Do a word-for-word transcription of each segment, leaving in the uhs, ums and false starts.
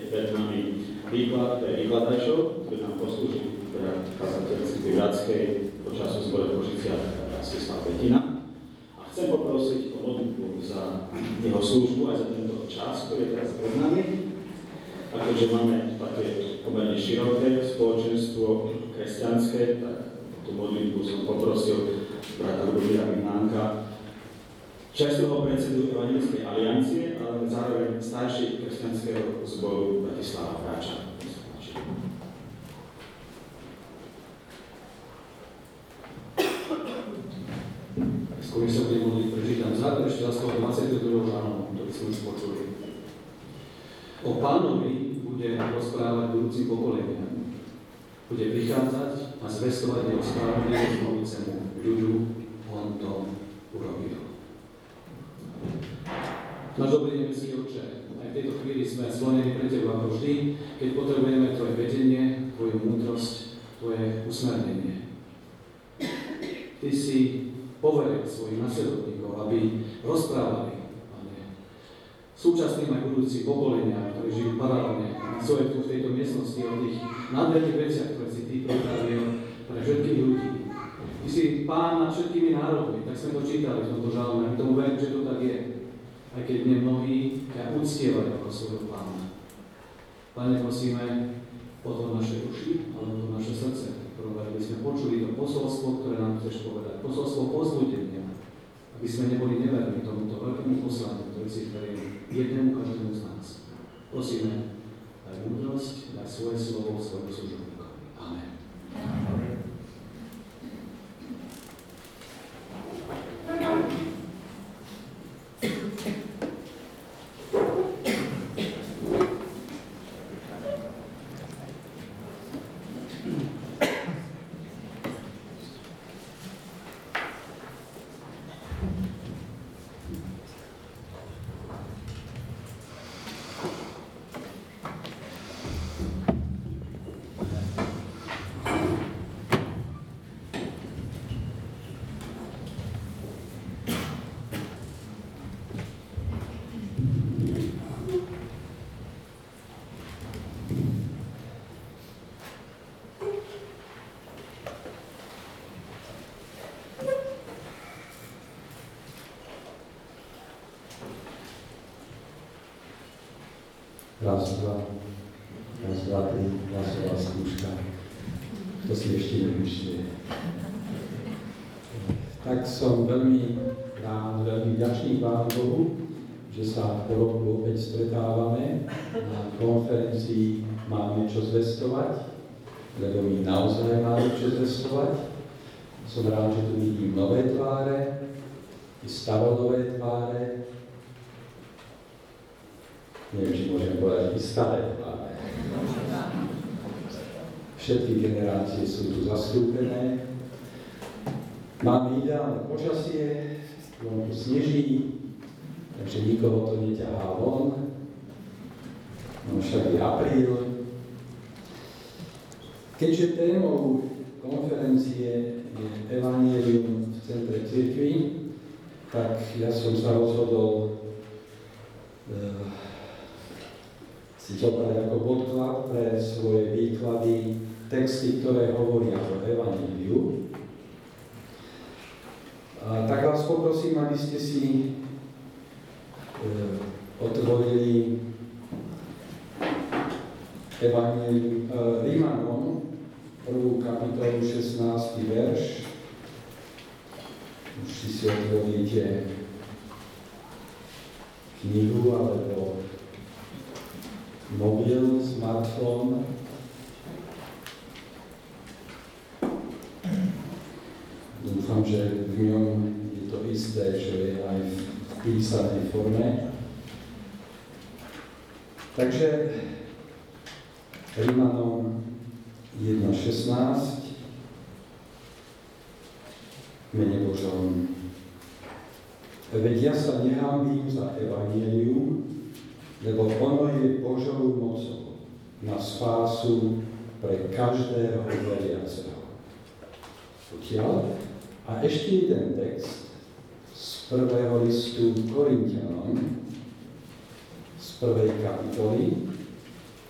pred nami výklad pre výkladačov, ktorý nám poslúži teda kazateľskej viackej počasu zbore Košiciach Stislav Betina. A chcem poprosiť o modlitbu za jeho službu aj za tento čas, ktorý je teraz pred nami. A keďže máme také pomerne široké spoločenstvo kresťanské, tak tú modlitbu som poprosil brata Ľubomíra Mihnánka, čestného predsedu Evanjelickej aliancie, ale zároveň starší kresťanského zboru Bratislava Hráča. Skôr sa budem modliť, prečítam záver ešte raz toho dvadsiateho druhého žalmu, ktorý sme už počuli. O Pánovi bude rozprávať budúcim pokoleniam. Bude prichádzať a zvestovať jeho spravodlivosť novicemu ľudu, on to urobil. Náš dobrý nebeský Otče, aj v tejto chvíli sme sklonení pre Teba ako vždy, keď potrebujeme Tvoje vedenie, Tvoju múdrosť, Tvoje usmernenie. Ty si poveril svojich nasledovníkov, aby rozprávali, Pane, súčasným aj budúcim pokoleniam, ktorí žijú paralelne na svoje tu v tejto miestnosti o tých nádherných veciach, ktoré si Ty pripravil pre všetkých ľudí. Ty si Pán nad všetkými národmi, tak sme to čítali v tomto žalme, a tomu verím, že to tak je. Aj keď dne mnohí ťa uctievajú ako svojho Pána. Pane, prosíme, otvor naše uši, ale otvor naše srdce, prvom aby sme počuli to posolstvo, ktoré nám chceš povedať. Posolstvo povzbudenia, aby sme neboli neverní tomuto veľkému poslaniu, ktorý si veril jednému každému z nás. Prosíme, daj múdrosť, daj svoje slovo svojmu služobníkovi. Amen. Amen. Raz, dva, raz, dva, tri, hlasová skúška. To si ešte nemyslí. Tak som veľmi rád, veľmi vďačný Pánu Bohu, že sa po roku opäť stretávame. Na konferencii máme čo zvestovať, lebo my naozaj máme čo zvestovať. Som rád, že tu vidím nové tváre, i staronové tváre. Neviem, či môžem povedať, i staré tváre. Všetky generácie sú tu zastúpené. Máme ideálne počasie, vonku sneží, takže nikoho to neťahá von. No však je apríl. Keďže témou konferencie je Evanjelium v centre cirkvi, tak ja som sa rozhodol e, si zobrať ako podklad pre svoje výklady texty, ktoré hovoria o Evanjeliu. A tak vás poprosím, aby ste si e, otvorili Evanjelium e, Rímanom, prvú kapitolu, šestnásty verš. Už si si otvoríte knihu alebo mobil, smartfón. Dúfam, že v ňom je to isté, že je aj v písanej forme. Takže Rímanom jedna šestnásť mene Božom. Veď ja sa nehanbím za Evanjelium, lebo ono je Božou mocou na spásu pre každého veriaceho. Potiaľ. A ešte jeden text z prvého listu Korinťanom, z prvej kapitoly,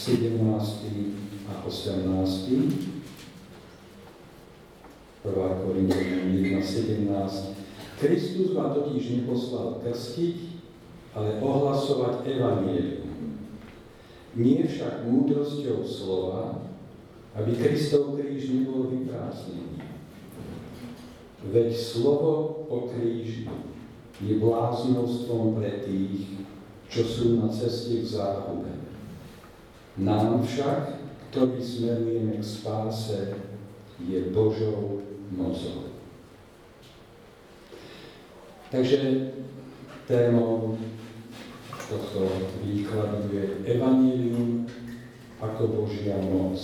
sedemnásty a osemnásty. prvá Korinťanom jedna sedemnásť. Kristus ma totiž neposlal krstiť, ale ohlasovať evanjelium. Nie však múdrosťou slova, aby Kristov kríž nebol vyprázdnený. Veď slovo o kríži je bláznostvom pre tých, čo sú na ceste k záhube. Nám však, ktorí smerujeme k spáse, je Božou mocou. Takže témou tohto výkladu je evanjelium ako Božia moc.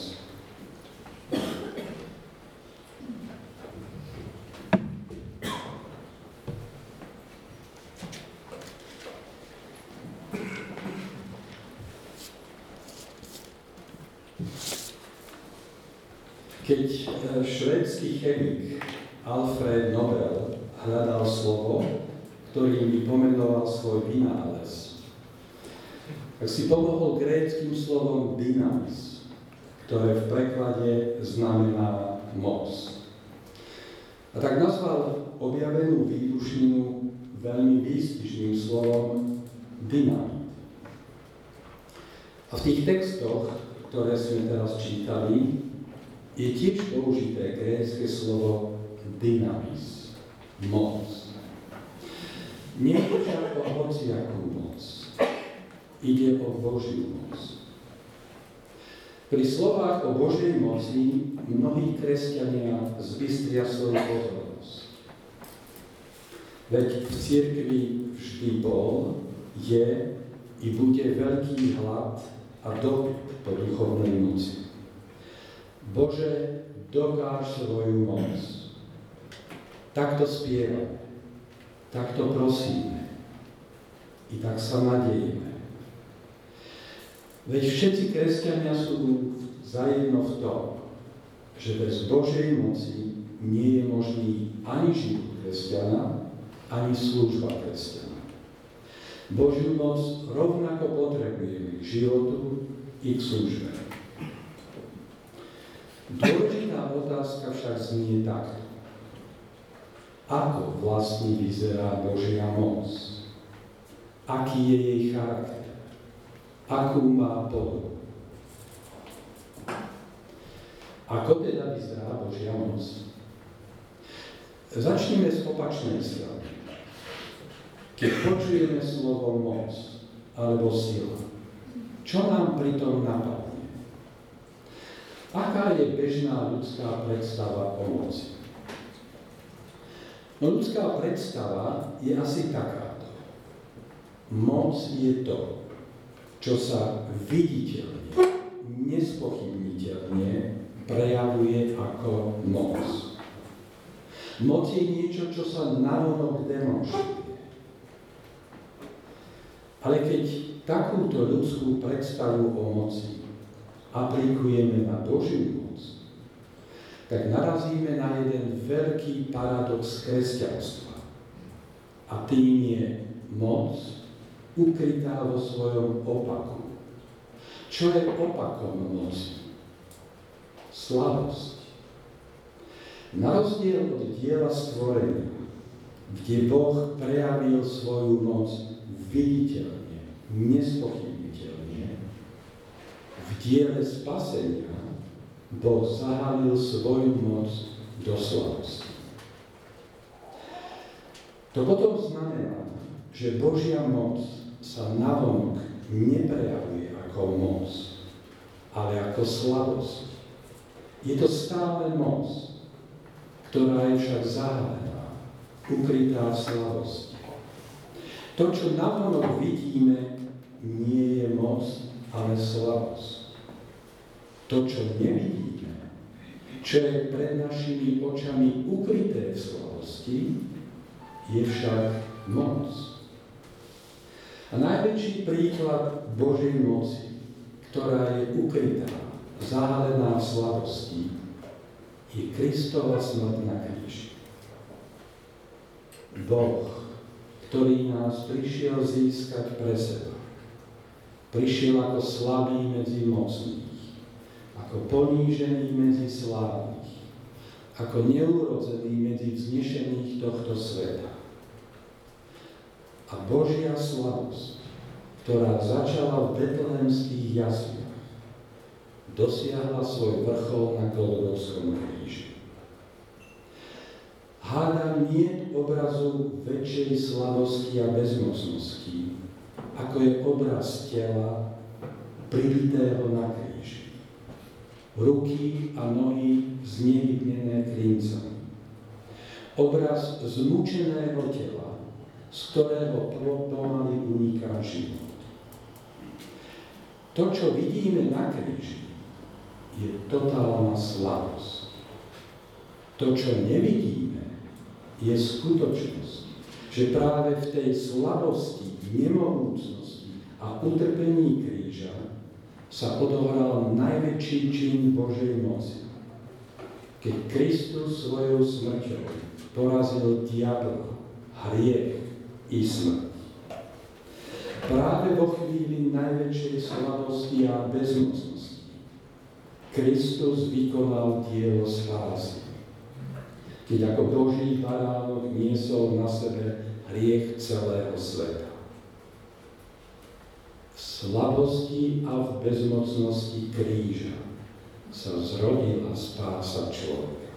Keď švédsky chemik Alfred Nobel hľadal slovo, ktorým by pomenoval svoj vynález, tak si pomohol gréckym slovom dynamis, ktoré v preklade znamená moc. A tak nazval objavenú výbušninu veľmi výstižným slovom dynamit. A v tých textoch, ktoré sme teraz čítali, je tiež použité grécke slovo dynamis, moc. Nie je však o hociakú moc. Ide o Božiu moc. Pri slovách o Božej moci mnohí kresťania zbystria svoju pozornosť. Veď v cirkvi vždy bol, je i bude veľký hlad a dopyt po duchovnej moci. Bože, dokáž svoju moc. Takto spievame, takto prosíme i tak sa nadejeme. Veď všetci kresťania sú zajedno v tom, že bez Božej moci nie je možný ani život kresťana, ani služba kresťana. Božiu moc rovnako potrebujeme k životu i k službe. Dôležitá otázka však znie takto. Ako vlastne vyzerá Božia moc? Aký je jej charakter? Akú má podobu? Ako teda vyzerá Božia moc? Začneme z opačnej strany. Keď počujeme slovo moc alebo sila, čo nám pritom napadne? Aká je bežná ľudská predstava o moci? No, ľudská predstava je asi takáto. Moc je to, čo sa viditeľne, nespochybniteľne prejavuje ako moc. Moc je niečo, čo sa navonok demonstruje. Ale keď takúto ľudskú predstavu o moci aplikujeme na Božiu moc, tak narazíme na jeden veľký paradox kresťanstva. A tým je moc ukrytá vo svojom opaku. Čo je opakom moci? Slabosť. Na rozdiel od diela stvorenia, kde Boh prejavil svoju moc viditeľne, nespochybniteľne, v diele spasenia Boh zahalil svoju moc do slabosti. To potom znamená, že Božia moc sa navonok neprejavuje ako moc, ale ako slabosť. Je to stále moc, ktorá je však zahalená, ukrytá v slabosti. To, čo navonok vidíme, nie je moc, ale slabosť. To, čo nevidíme, čo je pred našimi očami ukryté v slabosti, je však moc. A najväčší príklad Božej moci, ktorá je ukrytá, zahalená v slabosti, je Kristova smrť na kríži. Boh, ktorý nás prišiel získať pre seba, Prišiel ako slabý medzi mocných, ako ponížený medzi slávnych, ako neurodzený medzi vznešených tohto sveta. A Božia slavosť, ktorá začala v betlehemských jasliach, dosiahla svoj vrchol na Golgotskom kríži. Hádam nie obrazu väčšej slabosti a bezmocnosti, ako je obraz tela prilitého na kríži. Ruky a nohy znehybnené klincami. Obraz zmučeného tela, z ktorého pomaly uniká život. To, čo vidíme na kríži, je totálna slabosť. To, čo nevidíme, je skutočnosť, že práve v tej slabosti, nemohúcnosti a utrpení kríža sa odohral najväčší čin Božej moci. Keď Kristus svojou smrťou porazil diabla, hriech i smrť. Práve vo chvíli najväčšej slabosti a bezmocnosti Kristus vykonal dielo spásy, keď ako Boží baránok niesol na sebe hriech celého sveta. V slabosti a v bezmocnosti kríža sa zrodila spása človeka.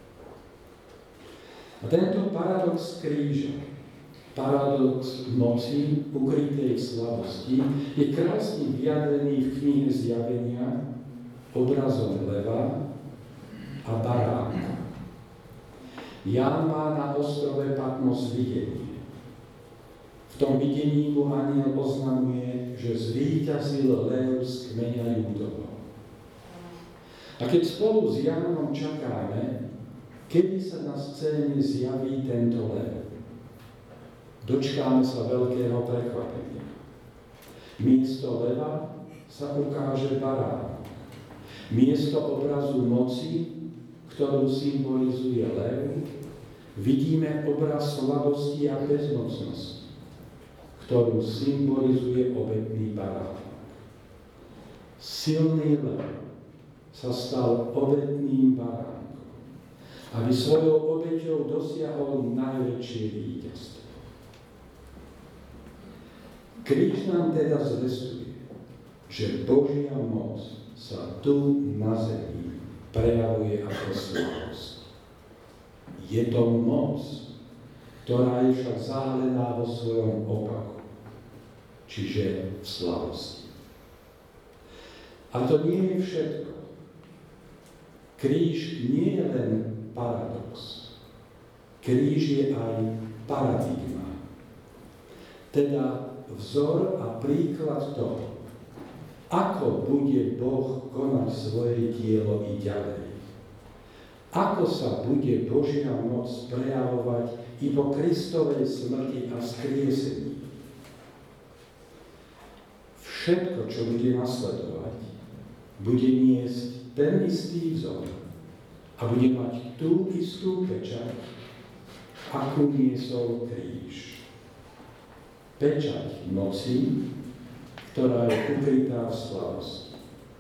A tento paradox kríža, paradox moci ukrytej v slabosti, je krásne vyjadrený v knihe Zjavenia obrazom leva a baránka. Ján má na ostrove Patmos videnie. V tom videní mu anjel oznamuje, že zvíťazil lev z kmeňa Júdovho. A keď spolu s Jánom čakáme, kedy sa na scéne zjaví tento lev, dočkáme sa veľkého prekvapenia. Miesto leva sa ukáže baránok. Miesto obrazu moci, ktorú symbolizuje lev, vidíme obraz slabosti a bezmocnosti, ktorú symbolizuje obetný baránok. Silný lev sa stal obetným baránkom, aby svojou obeťou dosiahol najväčšie víťazstvo. Kríž nám teda zvestuje, že Božia moc sa tu na zemi prejavuje ako slabosť. Je to moc, ktorá je však zahalená vo svojom opaku, čiže v slabosti. A to nie je všetko. Kríž nie je len paradox. Kríž je aj paradigma. Teda vzor a príklad toho, ako bude Boh konať svoje dielo i ďalej. Ako sa bude Božia moc prejavovať i po Kristovej smrti a vzkriesení. Všetko, čo bude nasledovať, bude niesť ten istý vzor a bude mať tú istú pečať, akú niesol kríž. Pečať moci, ktorá je ukrytá v slavosti.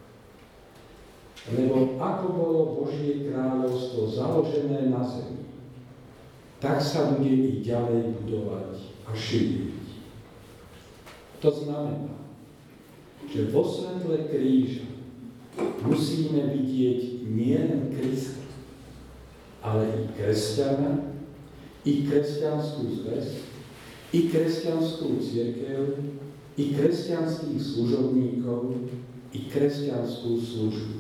Lebo ako bolo Božie kráľovstvo založené na zemi, tak sa bude i ďalej budovať a šíriť. To znamená, že vo svetle kríža musíme vidieť nielen Krista, ale i kresťana, i kresťanskú zväzť, i kresťanskú cirkev, i kresťanských služobníkov, i kresťanskú službu.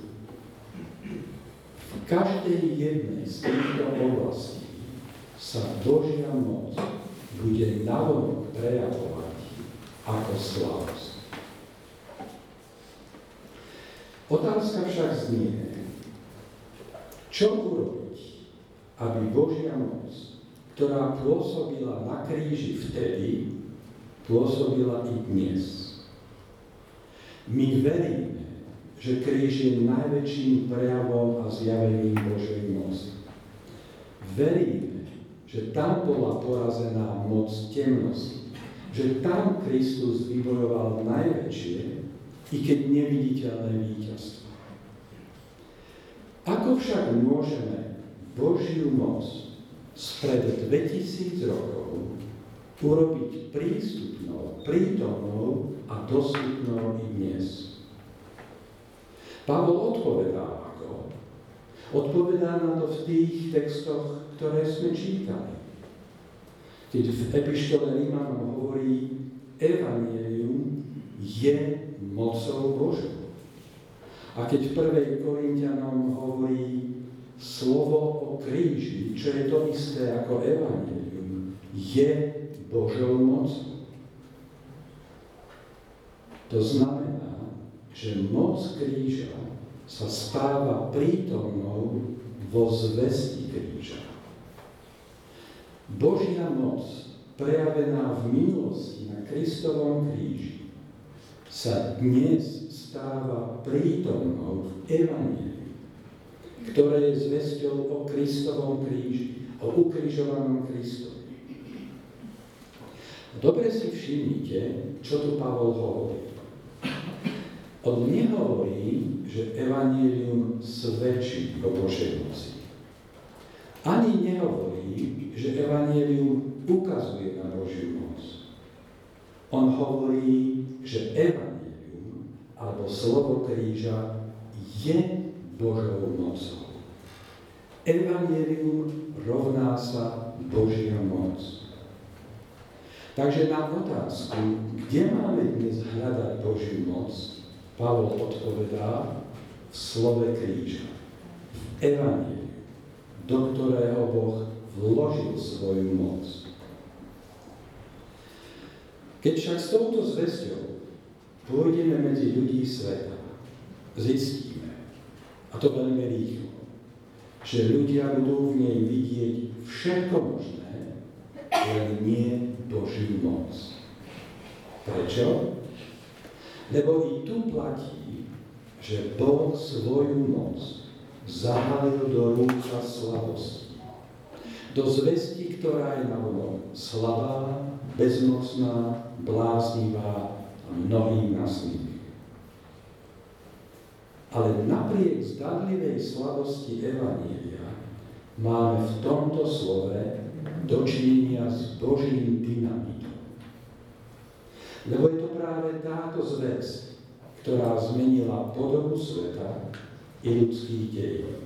V každej jednej z týchto oblastí sa Božia moc bude navonok prejavovať ako slávosť. Otázka však znie, čo urobiť, aby Božia moc, ktorá pôsobila na kríži vtedy, pôsobila i dnes. My veríme, že kríž je najväčším prejavom a zjavením Božej moci. Veríme, že tam bola porazená moc temnosti, že tam Kristus vybojoval najväčšie i keď neviditeľné víťazstvo. Ako však môžeme Božiu moc spred dvetisíc rokov urobiť prístupnou, prítomnou a dostupnou i dnes? Pavol odpovedá ako? Odpovedá na to v tých textoch, ktoré sme čítali. Keď v epištole Rímanom hovorí, evanjelium je mocou Božou. A keď v prvej Korinťanom hovorí slovo o kríži, čo je to isté ako evanjelium, je Božou mocou. To znamená, že moc kríža sa stáva prítomnou vo zvesti kríža. Božia moc, prejavená v minulosti na Kristovom kríži, sa dnes stáva prítomnou v evanjeliu, ktoré je zvesťou o Kristovom kríži, o ukrižovanom Kristovi. Dobre si všimnite, čo tu Pavol hovorí. On nehovorí, že evanjelium svedčí o Božej moci. Ani nehovorí, že evanjelium ukazuje na Božiu moc. On hovorí, že evanjelium alebo slovo kríža je Božou mocou. Evanjelium rovná sa Božia moc. Takže na otázku, kde máme dnes hľadať Božiu moc, Pavol odpovedá v slove kríža, v evanjeliu, do ktorého Boh vložil svoju moc. Keď však s touto zvesťou pôjdeme medzi ľudí sveta, zistíme, a to veľmi rýchlo, že ľudia budú v nej vidieť všetko možné, len nie Božiu moc. Prečo? Lebo i tu platí, že Boh svoju moc zahalil do rúcha slabosti. Do zvesti, ktorá je navonok slabá, bezmocná, bláznivá a mnohým nasmých. Ale napriek zdanlivej slabosti evanjelia máme v tomto slove dočinenia s Božím dynamitom. Lebo je to práve táto zvesť, ktorá zmenila podobu sveta i ľudských dejín.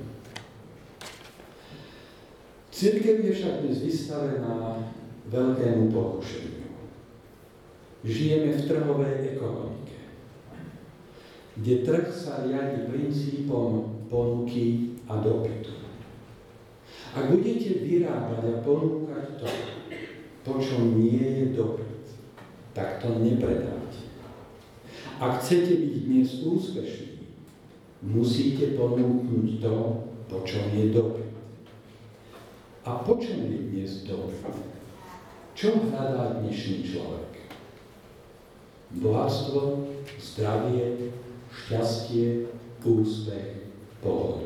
Cirkev je však dnes vystavená veľkému pokušeniu. Žijeme v trhovej ekonomike, kde trh sa riadi princípom ponuky a dopytu. Ak budete vyrábať a ponúkať to, po čom nie je dopyt, tak to nepredáte. Ak chcete byť dnes úspešní, musíte ponúknuť to, po čom je dopyt. A po čom je dnes dopyt? Čo hľadá dnešný človek? Bohatstvo, zdravie, šťastie, úspech, pohodu.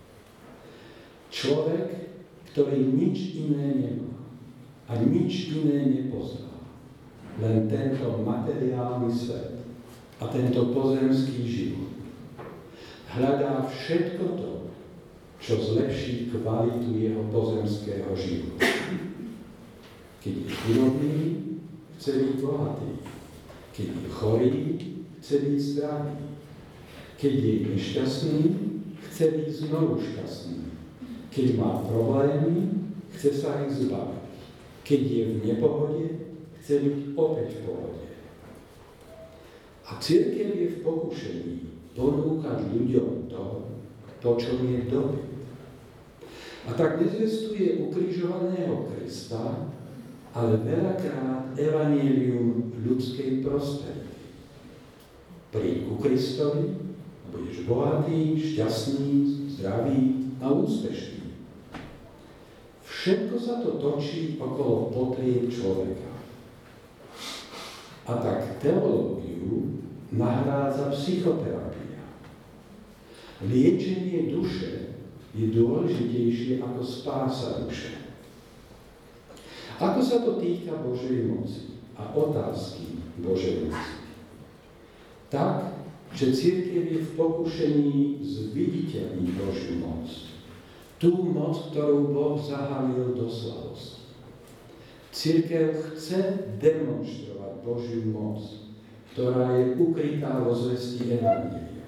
Človek, ktorý nič iné nemá a nič iné nepozná, len tento materiálny svet a tento pozemský život, hľadá všetko to, čo zlepší kvalitu jeho pozemského života. Keď je chudobný, chce byť bohatý. Keď je chorý, chce byť zdravý. Keď je nešťastný, chce byť znovu šťastný. Keď má problémy, chce sa ich zbaviť. Keď je v nepohode, chce byť opäť v pohode. A cirkev je v pokušení ponúkať ľuďom to, po čom je dopyt. A tak nezvestuje ukrižovaného Krista, ale veľakrát evanjelium ľudskej prosperity. Príď ku Kristovi a budeš bohatý, šťastný, zdravý a úspešný. Všetko sa to točí okolo potrieb človeka. A tak teológiu nahrádza psychoterapia. Liečenie duše je dôležitejšie ako spása duše. Ako sa to týka Božej moci a otázky Božej moci? Tak, že cirkev je v pokušení zviditeľniť Božiu moc. Tú moc, ktorú Boh zahalil do slavosti. Cirkev chce demonštrovať Božiu moc, ktorá je ukrytá vo zvesti Evanjelia.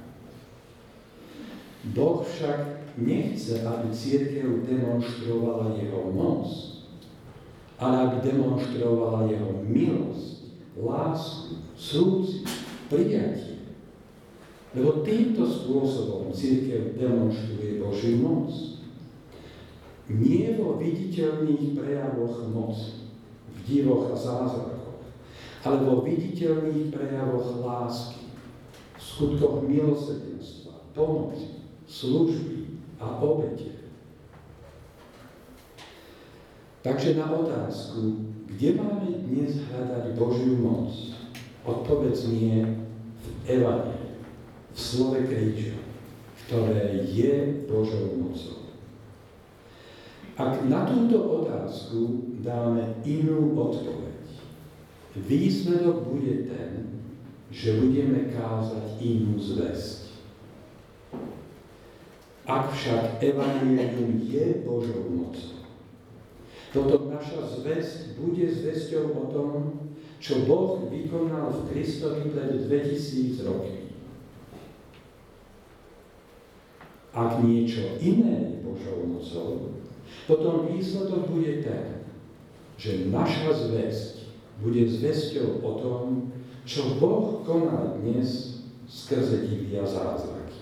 Boh však nechce, aby cirkev demonstrovala jeho moc, ale aby demonstrovala jeho milosť, lásku, súcit, prijatie. Lebo týmto spôsobom cirkev demonstruje Božiu moc. Nie vo viditeľných prejavoch moci, v divoch a zázrakoch, ale vo viditeľných prejavoch lásky, v skutkoch milosrdenstva, pomoci, služby a obete. Takže na otázku, kde máme dnes hľadať Božiu moc, odpoveď nie v Evanjeliu, v slove kríža, ktoré je Božou mocou. Ak na túto otázku dáme inú odpoveď, výsledok bude ten, že budeme kázať inú zvesť. Ak však evanjelium je Božou mocou, potom naša zvesť bude zvesťou o tom, čo Boh vykonal v Kristovi pred dvetisíc rokmi. Ak niečo iné je Božou mocou, potom výsledok bude ten, že naša zvesť bude zvesťou o tom, čo Boh koná dnes skrze divy a zázraky.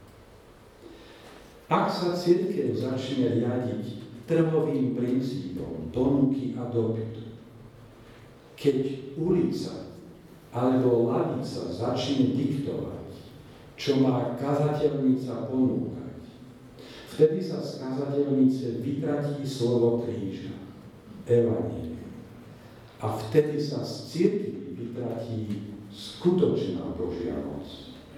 Ak sa cirkev začne riadiť trhovým princípom ponuky a dopytu, keď ulica alebo lavica začne diktovať, čo má kazateľnica ponúkať, vtedy sa z kazateľnice vytratí slovo kríža, evanjelium. A vtedy sa z cirkvi vytratí skutočná Božia moc.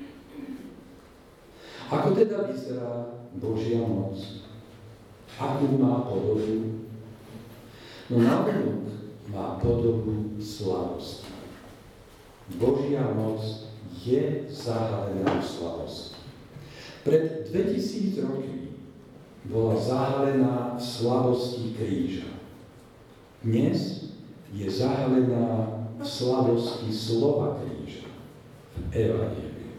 Ako teda vyzerá Božia moc? Akú má podobu? No navonok má podobu slavosti. Božia moc je zahalená v slavosti. Pred dvetisíc rokmi bola zahalená v slavosti kríža. Dnes je zahalená v slavosti slova kríža, v evanjeliu.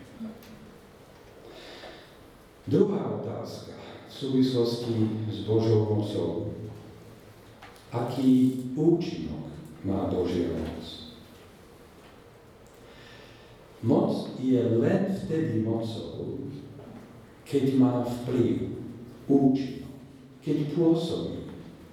Druhá otázka v súvislosti s Božou mocou. Aký účinok má Božia moc? Moc je len vtedy mocou, keď má vplyv, účinok, keď pôsobí,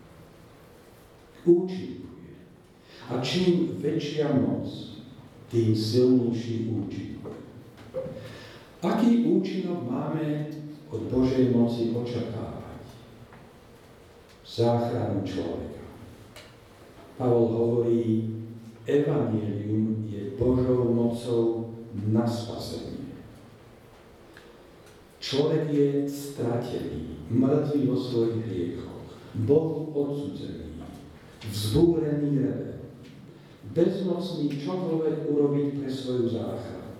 účinkuje. A čím väčšia moc, tým silnejší účinok. Aký účinok máme od Božej moci očakávať? Záchranu človeka. Pavol hovorí, evanjelium je Božou mocou na spasenie. Človek je stratený, mŕtvý vo svojich hriechoch, Bohu odsúdený, vzbúrený rebel, bezmocný čokoľvek urobiť pre svoju záchranu.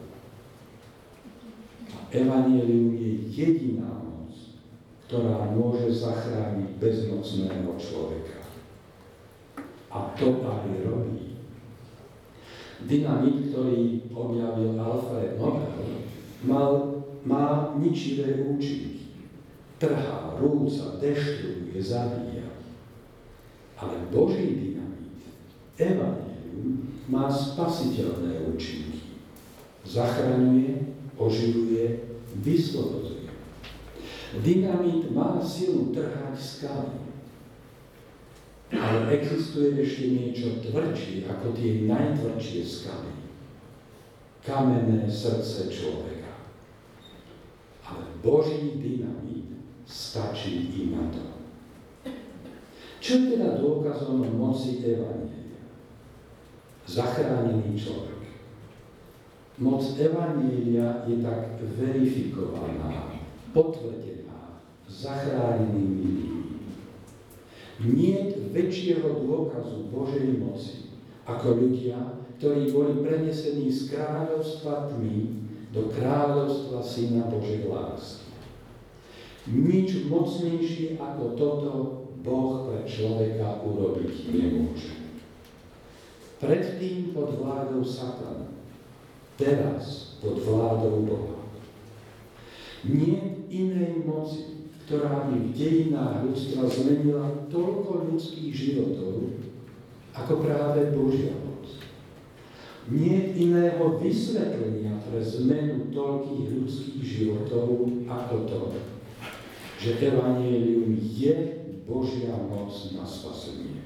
A evanjelium je jediná moc, ktorá môže zachrániť bezmocného človeka. A to aj robí. Dynamit, ktorý objavil Alfred Nobel, mal má ničivé účinky. Trhá, rúca, deštruuje, zabíja. Ale Boží dynamit, evanjelium, má spasiteľné účinky. Zachraňuje, oživuje, vyslobodzuje. Dynamit má silu trhať skaly. Ale existuje ešte niečo tvrdšie ako tie najtvrdšie skaly. Kamenné srdce človeka. Ale Boží dynamit stačí i na to. Čo je teda dôkazom moci evanjelia? Zachránený človek. Moc evanjelia je tak verifikovaná, potvrdená zachránenými ľuďmi. Nie je väčšieho dôkazu Božej moci, ako ľudia, ktorí boli prenesení z kráľovstva tmy do kráľovstva Syna Božej lásky. Nič mocnejšie ako toto Boh pre človeka urobiť nemôže. Predtým pod vládou Satana, teraz pod vládou Boha. Nie inej moci, ktorá by v dejinách ľudstva zmenila toľko ľudských životov, ako práve Božia moc. Nie iného vysvetlenia pre zmenu toľkých ľudských životov, ako to, že evanjelium je Božia moc na spasenie.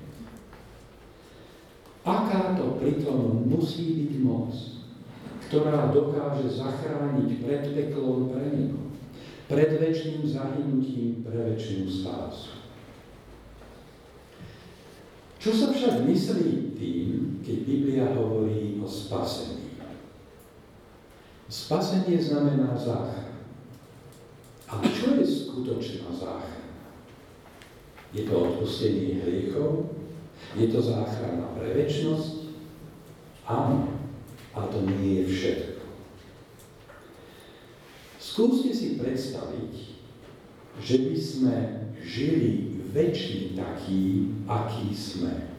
Aká to pritom musí byť moc, ktorá dokáže zachrániť pred peklom pre nebo, pred večným zahynutím pre večnú spásu. Čo sa však myslí tým, keď Biblia hovorí o spasení? Spasenie znamená záchranu. Ale čo je skutočná záchrana? Je to odpustenie hriechov? Je to záchrana pre večnosť? Áno, ale to nie je všetko. Skúste si predstaviť, že by sme žili večný taký, aký sme.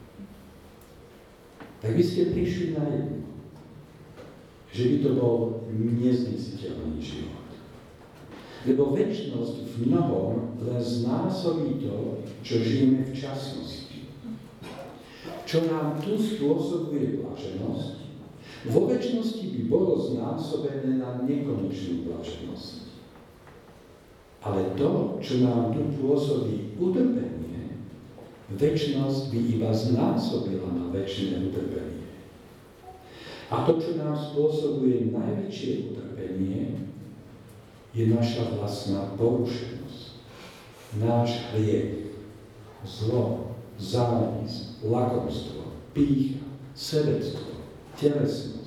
Tak by ste prišli na jedno, že by to bol neznesiteľný život. Lebo večnosť v mnohom len znásobí to, čo žijeme v časnosti. Čo nám tu spôsobuje blaženosť, vo večnosti by bolo znásobené na nekonečnú blaženosť. Ale to, čo nám tu pôsobí utrpenie, večnosť by iba znásobila na večné utrpenie. A to, čo nám spôsobuje najväčšie utrpenie, je naša vlastná porušenosť. Náš hriech, zlo, závisť, lakomstvo, pýcha, sebectvo, telesnosť.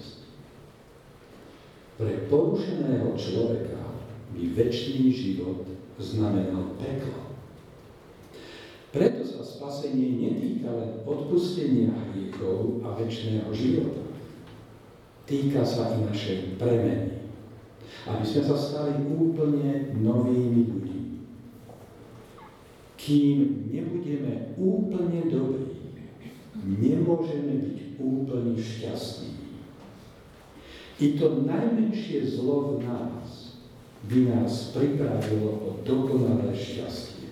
Pre porušeného človeka by večný život znamenal peklo. Preto sa spasenie netýka len odpustenia hriechov a večného života. Týka sa i našej premeny, aby sme sa stali úplne novými ľuďmi. Kým nebudeme úplne dobrí, nemôžeme byť úplne šťastní. I to najmenšie zlo v nás by nás pripravilo o dokonalé šťastie.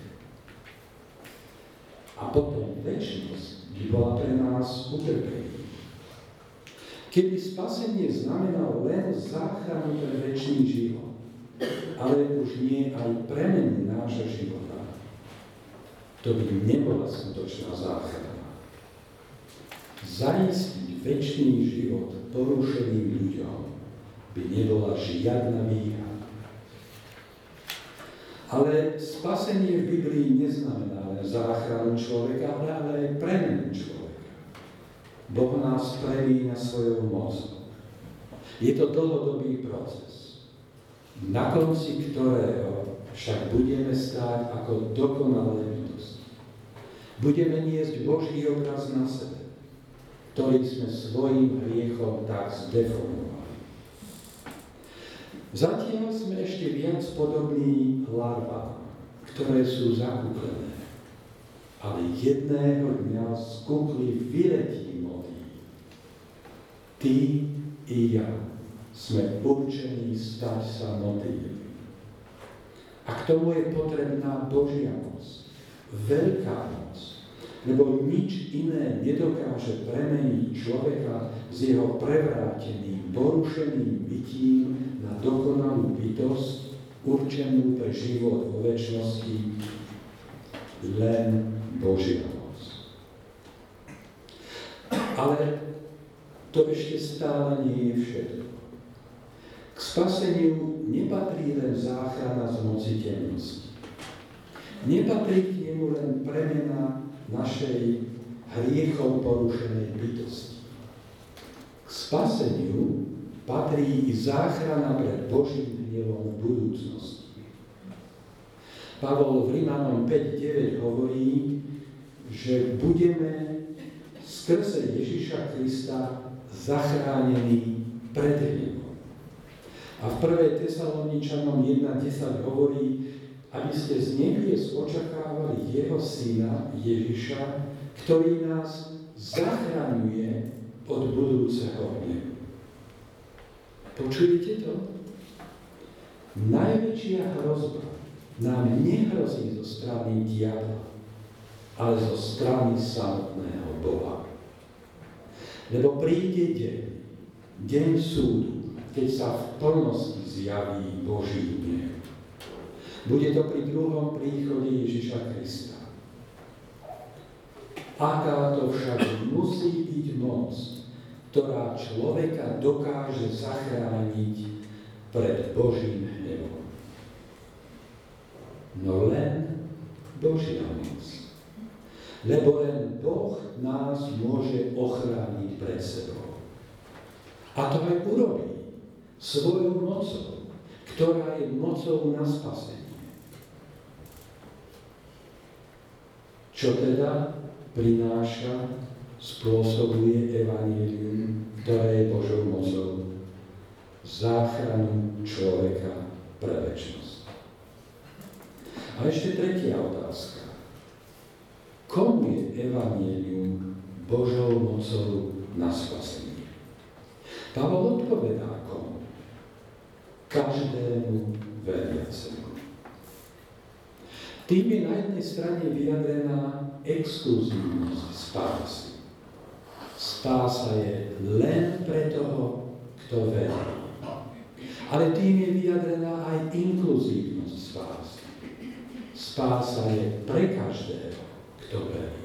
A potom večnosť by bola pre nás utrpenie. Keby spasenie znamenalo len záchranu pre večný život, ale už nie aj premenu nášho života, to by nebola skutočná záchrana. Zaistiť večný život porušeným ľuďom by nebola žiadna výhra. Ale spasenie v Biblii neznamená len záchranu človeka, ale aj premenu človeka. Boh nás premieňa svojou mocou. Je to dlhodobý proces, na konci ktorého však budeme stáť ako dokonalé bytosti. Budeme niesť Boží obraz na sebe, ktorý sme svojím hriechom tak zdeformovali. Zatiaľ sme ešte viac podobní larvám, ktoré sú zakúklené, ale jedného dňa skúkli vyletí motýl. Ty i ja sme určení stať sa motýlmi. A k tomu je potrebná Božia moc, veľká moc, lebo nič iné nedokáže premeniť človeka z jeho prevráteným, porušeným bytím na dokonalú bytosť, určenú pre život vo večnosti, len Božia moc. Ale to ešte stále nie je všetko. K spaseniu nepatrí len záchrana z moci temnosti. Nepatrí k nemu len premena našej hriechom porušenej bytosti. K spaseniu patrí i záchrana pred Božím hnievom v budúcnosti. Pavol v Rimanom päť deväť hovorí, že budeme skrze Ježiša Krista zachránení pred hnievom. A v prvej Tesaloničanom jedna desať hovorí, aby ste z nebies očakávali jeho syna Ježiša, ktorý nás zachraňuje od budúceho hnevu. Počujete to? Najväčšia hrozba nám nehrozí zo strany diabla, ale zo strany samotného Boha. Lebo príde deň, deň súdu, keď sa v plnosti zjaví Boží hnev. Bude to pri druhom príchode Ježiša Krista. Aká to však musí byť moc, ktorá človeka dokáže zachrániť pred Božím hnevom. No len Božia moc. Lebo len Boh nás môže ochrániť pred sebou. A to aj urobí svojou mocou, ktorá je mocou na spasenie. Čo teda prináša, spôsobuje evanjelium, ktoré je Božou mocou? Záchranu človeka pre večnosť. A ešte tretia otázka. Komu je evanjelium Božou mocou na spasenie? Pavol odpovedá komu? Každému veriacemu. Tým je na jednej strane vyjadrená exkluzívnosť spásy. Spása je len pre toho, kto verí. Ale tým je vyjadrená aj inkluzívnosť spásy. Spása je pre každého, kto verí.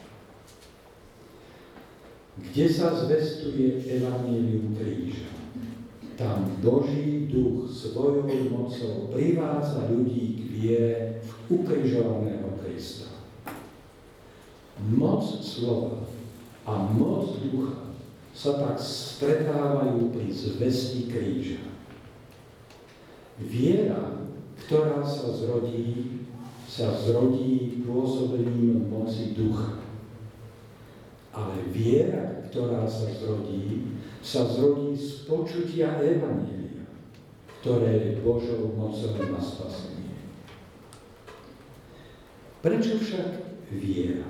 Kde sa zvestuje evanjelium kríža, tam Boží duch svojou mocou privádza ľudí k viere v ukrižovaného Krista. Moc slova a moc ducha sa tak stretávajú pri zvesti kríža. Viera, ktorá sa zrodí, sa zrodí pôsobením moci ducha. Ale viera, ktorá sa zrodí, sa zrodí z počutia evanjelia, ktoré je Božou mocou na spasenie. Prečo však viera?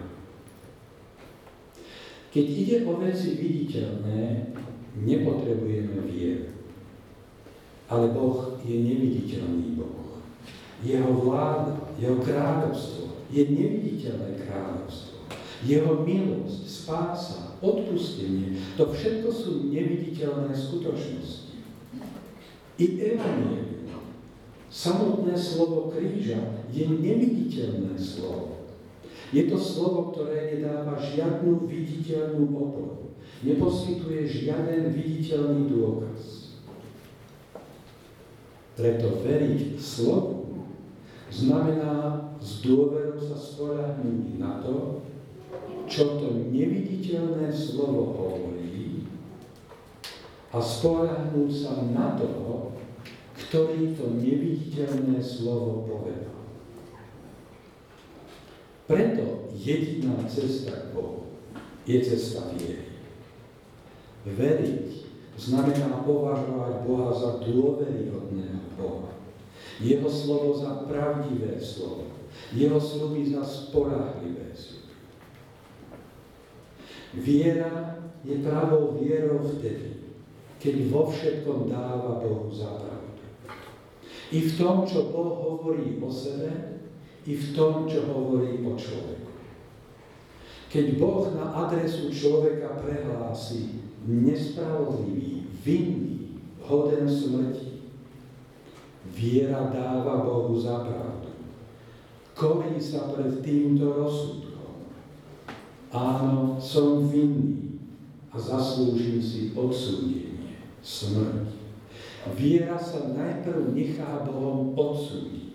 Keď ide o veci viditeľné, nepotrebujeme vieru. Ale Boh je neviditeľný Boh. Jeho vláda, jeho kráľovstvo je neviditeľné kráľovstvo. Jeho milosť, spása, odpustenie, to všetko sú neviditeľné skutočnosti. I evanjelium, samotné slovo kríža, je neviditeľné slovo. Je to slovo, ktoré nedáva žiadnu viditeľnú oporu. Neposkytuje žiaden viditeľný dôkaz. Preto veriť slovu znamená s dôverou sa spoľahnúť na to, čo to neviditeľné slovo hovorí, a spoľahnúť sa na toho, ktorý to neviditeľné slovo povedal. Preto jediná cesta k Bohu je cesta viery. Veriť znamená považovať Boha za dôveryhodného Boha. Jeho slovo za pravdivé slovo. Jeho sľuby za spoľahlivé sľuby. Viera je pravou vierou vtedy, keď vo všetkom dáva Bohu za pravdu. I v tom, čo Boh hovorí o sebe, i v tom, čo hovorí o človeku. Keď Boh na adresu človeka prehlási nespravodlivý, vinný, hoden smrti, viera dáva Bohu za pravdu. Korí sa pred týmto rozsudkom. Áno, som vinný a zaslúžim si odsúdenie, smrť. Viera sa najprv nechá Bohom odsúdiť,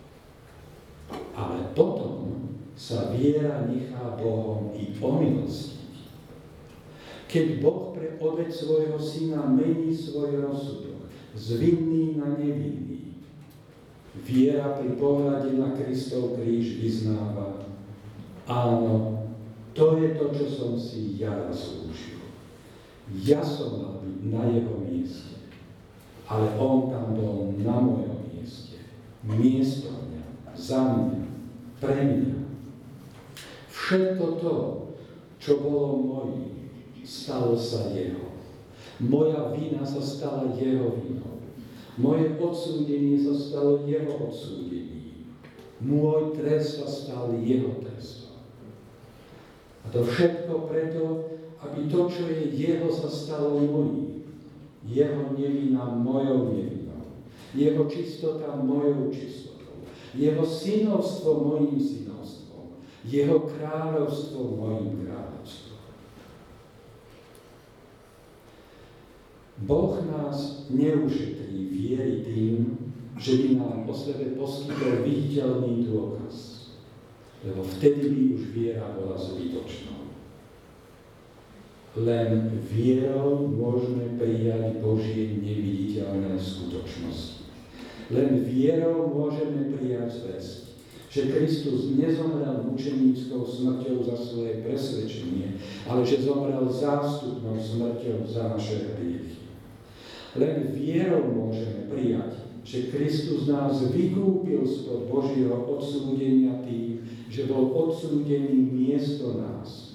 ale potom sa viera nechá Bohom i omilostniť. Keď Boh pre obeť svojho syna mení svoj rozsudok z vinný na nevinný, viera pri pohľade na Kristov kríž vyznáva: áno, to je to, čo som si ja zaslúžil. Ja som mal byť na jeho mieste. ale on tam bol na mojom mieste. Miesto mňa, za mňa, pre mňa. Všetko to, čo bolo moje, stalo sa jeho. Moja vina sa stala jeho vinou. Moje odsúdenie sa stalo jeho odsúdením. Môj trest sa stal jeho trestom. A to všetko preto, aby to, čo je jeho, sa stalo mojím. Jeho nevina mojou nevinou. Jeho čistota mojou čistotou. Jeho synovstvo mojím synovstvom. Jeho kráľovstvo mojím kráľovstvom. Boh nás neušetrí viery tým, že by nám o sebe poskytol viditeľný dôkaz, lebo vtedy by už viera bola zbytočnou. Len vierou môžeme prijať Božie neviditeľné skutočnosti. Len vierou môžeme prijať zvesť, že Kristus nezomrel mučeníckou smrťou za svoje presvedčenie, ale že zomrel zástupnou smrťou za naše hriechy. Len vierou môžeme prijať, že Kristus nás vykúpil spod Božieho odsúdenia tým, že bol odsúdený miesto nás.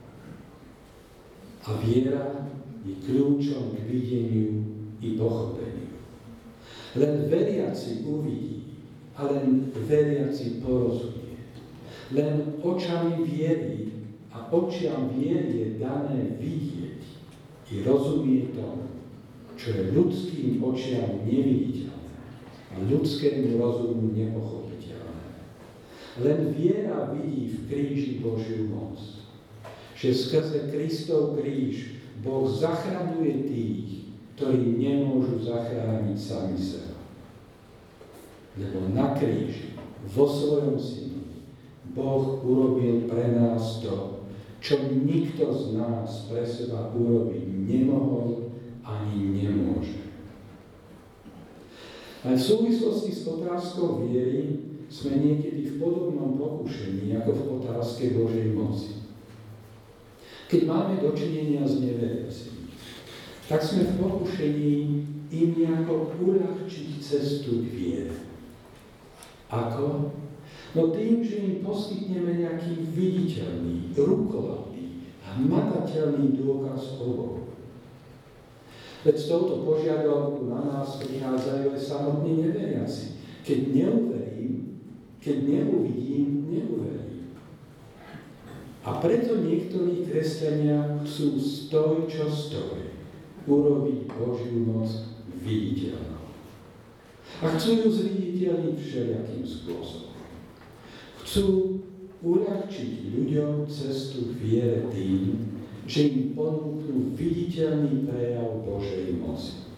A viera je kľúčom k videniu i pochopeniu. Len veriaci uvidí a len veriaci porozumie. Len očami viery a očiam viery je dané vidieť i rozumieť tomu, čo je ľudským očiam neviditeľné a ľudskému rozumu nepochopiteľné. Len viera vidí v kríži Božiu moc, že skrze Kristov kríž Boh zachraňuje tých, ktorí nemôžu zachrániť sami seba. Lebo na kríži, vo svojom synovi, Boh urobil pre nás to, čo nikto z nás pre seba urobiť nemohol ani nemôže. Aj v súvislosti s otázkou viery sme niekedy v podobnom pokušení ako v otázke Božej moci. Keď máme dočinenia s neveriacimi, tak sme v pokušení im nejako uľahčiť cestu k viere. Ako? No tým, že im poskytneme nejaký viditeľný, rukoladný, hmatateľný dôkaz o Bohu. Veď s touto požiadavkou na nás prichádzajú aj samotní neveriaci. Keď neuverím, keď neuvidím, neuverím. A preto niektorí kresťania chcú stoj, čo stoj, urobiť Božiu moc viditeľnou. A chcú ju zviditeľniť všelijakým spôsobom. Chcú uľahčiť ľuďom cestu k viere tým, že im ponúknú viditeľný prejav Božej moci.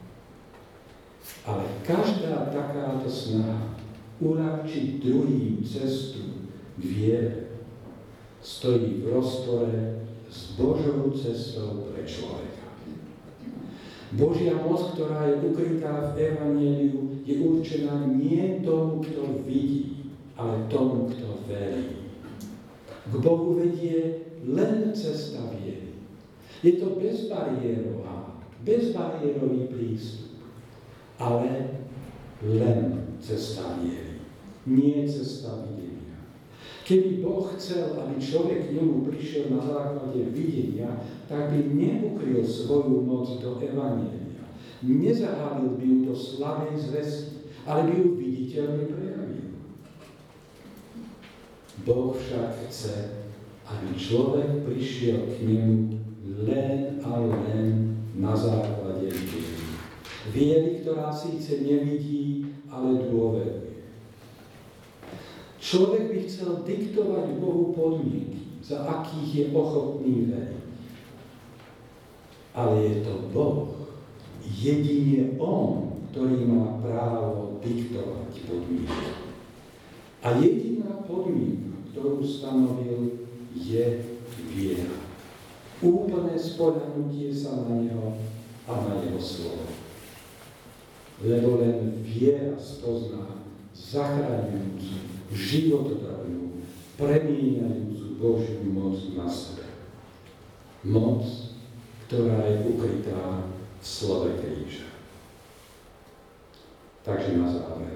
Ale každá takáto snaha uľahčiť druhým cestu k viere stojí v rozpore s Božou cestou pre človeka. Božia moc, ktorá je ukrytá v Evanjeliu, je určená nie tomu, kto vidí, ale tomu, kto verí. K Bohu vedie len cesta viery. Je to bezbariérová, bezbariérový prístup, ale len cesta viery, nie cesta videnia. Keby Boh chcel, aby človek k nemu prišiel na základe videnia, tak by neukryl svoju moc do Evanjelia. Nezahalil by ju do slabej zvesti, ale by ju viditeľne prejavil. Boh však chce, aby človek prišiel k nemu len a len na základe viery. Viery, ktorá síce nevidí, ale dôveruje. Človek by chcel diktovať Bohu podmienky, za akých je ochotný veriť. Ale je to Boh, jedine On, ktorý má právo diktovať podmienky. A jediná podmienka, ktorú stanovil, je viera. Úplné spoľahnutie sa na Neho a na Jeho slovo. Lebo len viera spozná zachraňujúcu, životodárnu, premieňajúcu Božiu moc na sebe. Moc, ktorá je ukrytá v slove kríža. Takže na záver.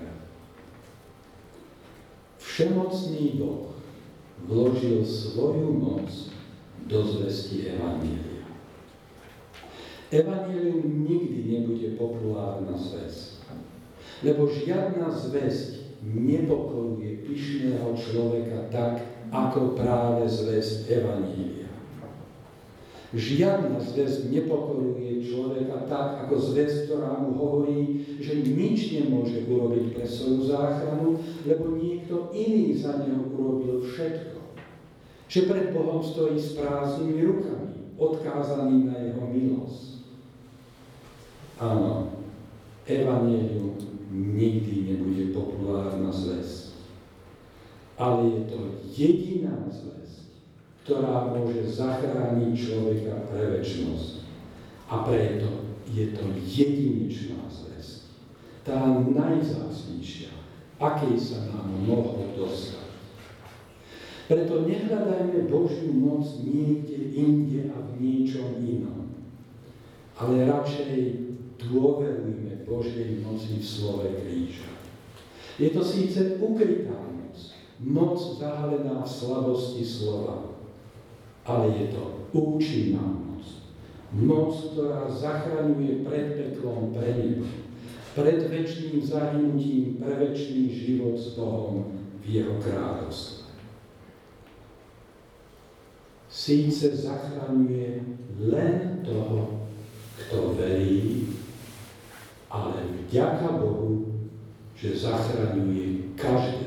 Všemocný Boh vložil svoju moc do zvesti Evanjelia. Evanjelium nikdy nebude populárna zvesť, lebo žiadna zvesť nepokoruje pyšného človeka tak, ako práve zvesť Evanjelia. Žiadna zvesť nepokoruje človeka tak, ako zvesť, ktorá mu hovorí, že nič nemôže urobiť pre svoju záchranu, lebo niekto iný za neho urobil všetko. Že pred Bohom stojí s prázdnymi rukami, odkázaný na jeho milosť. Áno, Evanjelium nikdy nebude populárna zvesť, ale je to jediná zvesť, ktorá môže zachrániť človeka pre večnosť. A preto je to jedinečná zvesť, tá najvzácnejšia, akej sa nám mohlo dostať. Preto nehľadajme Božiu moc niekde inde a v niečom inom, ale radšej dôverujme Božej moci v slove kríža. Je to síce ukrytá moc, moc zahalená v slabosti slova, ale je to účinná moc. Moc, ktorá zachraňuje pred peklom pre nebo, pred večným zahynutím pre večný život s Bohom v jeho kráľovstve. Síce zachraňuje len toho, kto verí, ale vďaka Bohu, že zachraňuje každého,